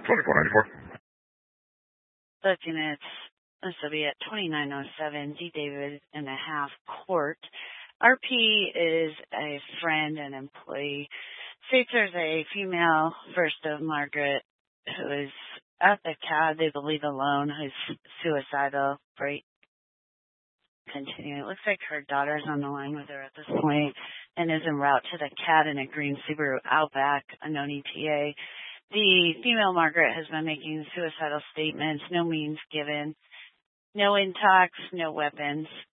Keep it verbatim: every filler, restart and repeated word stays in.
twenty-four ninety-four. Looking at, this will be at twenty-nine oh seven D. David and a half Court. R P is a friend and employee. States there's a female, First of Margaret, who is at the C A D, they believe alone, who's suicidal. Right. Continue. It looks like her daughter's on the line with her at this point and is en route to the C A D in a green Subaru Outback, unknown E T A. The female Margaret has been making suicidal statements, no means given, no intox, no weapons.